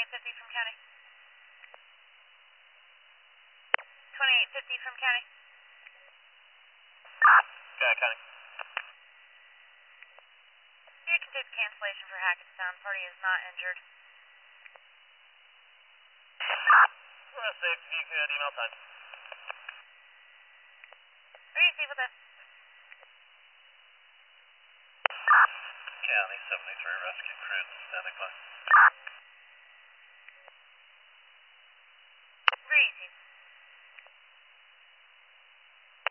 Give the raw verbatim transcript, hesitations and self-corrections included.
twenty-eight fifty from county. twenty-eight fifty from county. County, county. You can take the cancellation for Hackettstown. Party is not injured. Rest safe. You can email time. Receive with us. County seventy-three rescue crew standing by. Receive.